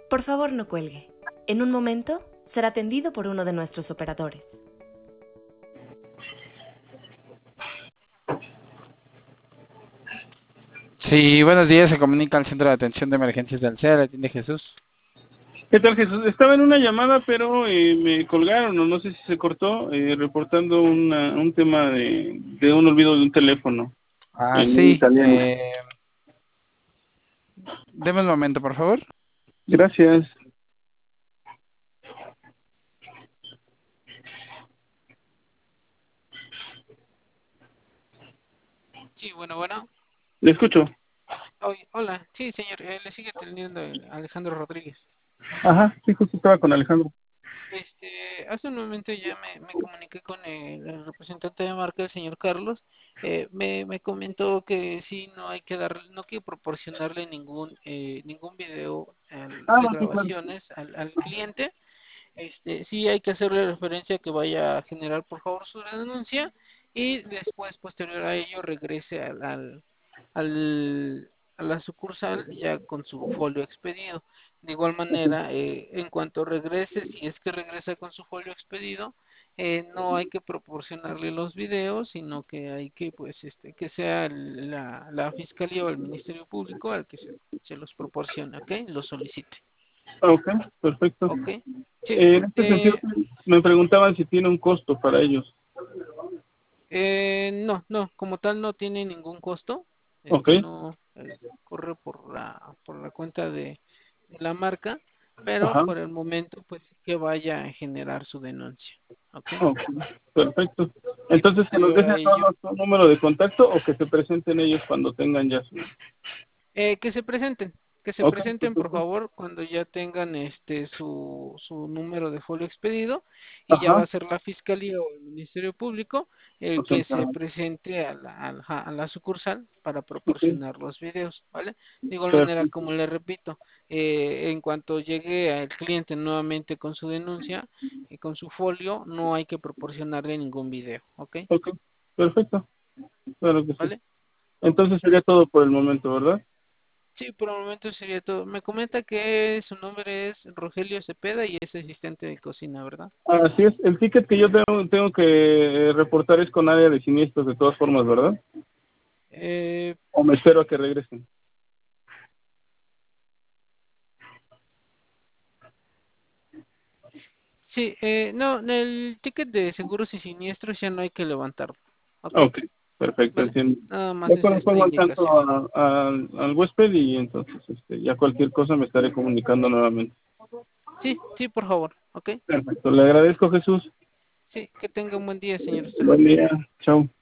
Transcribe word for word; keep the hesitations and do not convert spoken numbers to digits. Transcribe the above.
Por favor, no cuelgue. En un momento será atendido por uno de nuestros operadores. Sí, buenos días, se comunica al Centro de Atención de Emergencias del C E A, ¿le atiende Jesús? ¿Qué tal, Jesús? Estaba en una llamada, pero eh, me colgaron, o no sé si se cortó, eh, reportando una, un tema de, de un olvido de un teléfono Ah, en un sí, italiano. eh, deme un momento, por favor. Gracias. Sí, bueno, bueno. Le escucho. Oye, hola, sí, señor, eh, le sigue atendiendo eh, Alejandro Rodríguez. Ajá, sí, justo estaba con Alejandro. Este, hace un momento ya me, me comuniqué con el, el representante de marca, el señor Carlos. Eh, me, me comentó que sí, no hay que dar, no hay que proporcionarle ningún eh, ningún video al- Ah, de no, sí, claro. grabaciones al, al cliente. Este, sí hay que hacerle referencia que vaya a generar por favor su denuncia y después, posterior a ello, regrese al, al, al- a la sucursal ya con su folio expedido. De igual manera, eh, en cuanto regrese, si es que regresa con su folio expedido, eh, no hay que proporcionarle los videos, sino que hay que, pues, este, que sea el- la, la fiscalía o el Ministerio Público al que se, se los proporcione, ¿ok? Los solicite, Ok, perfecto. ¿ok? Sí, Eh, en este sentido, eh, me preguntaban si tiene un costo para ellos. Eh, no, no, como tal no tiene ningún costo. Ok, Este no eh, corre por la por la cuenta de, de la marca, pero ajá, por el momento pues que vaya a generar su denuncia, ¿ok? ok, perfecto. Y Entonces, que nos posterior a dejen ello, todos su número de contacto o que se presenten ellos cuando tengan ya su... Eh, que se presenten, que se Ok, presenten por perfecto. favor cuando ya tengan este su, su número de folio expedido y ya va Ajá, a ser la fiscalía o el Ministerio Público el o sea, que se ajá, presente a la, a la, a la sucursal para ok, proporcionar los videos, ¿vale? De igual manera, perfecto. como le repito, eh, en cuanto llegue al cliente nuevamente con su denuncia y con su folio, no hay que proporcionarle ningún video, ¿ok? Ok, perfecto, claro que sí. ¿Vale? Ok. Entonces sería todo por el momento, ¿verdad? Sí, por el momento sería todo. Me comenta que su nombre es Rogelio Cepeda y es asistente de cocina, ¿verdad? Así es, el ticket que yo tengo, tengo que reportar es con área de siniestros de todas formas, ¿verdad? Eh, O me espero a que regresen. sí, eh, no, el ticket de seguros y siniestros ya no hay que levantarlo, ¿ok? Ok, perfecto, ¿Vale? entiendo. Nada más Ya es con esta eso al tanto indicación. a- a- al huésped y entonces este, ya cualquier cosa me estaré comunicando nuevamente. Sí, sí, por favor, ¿ok? Perfecto, le agradezco, Jesús. Sí, que tenga un buen día, señor. Hasta Buen luego. día, chao.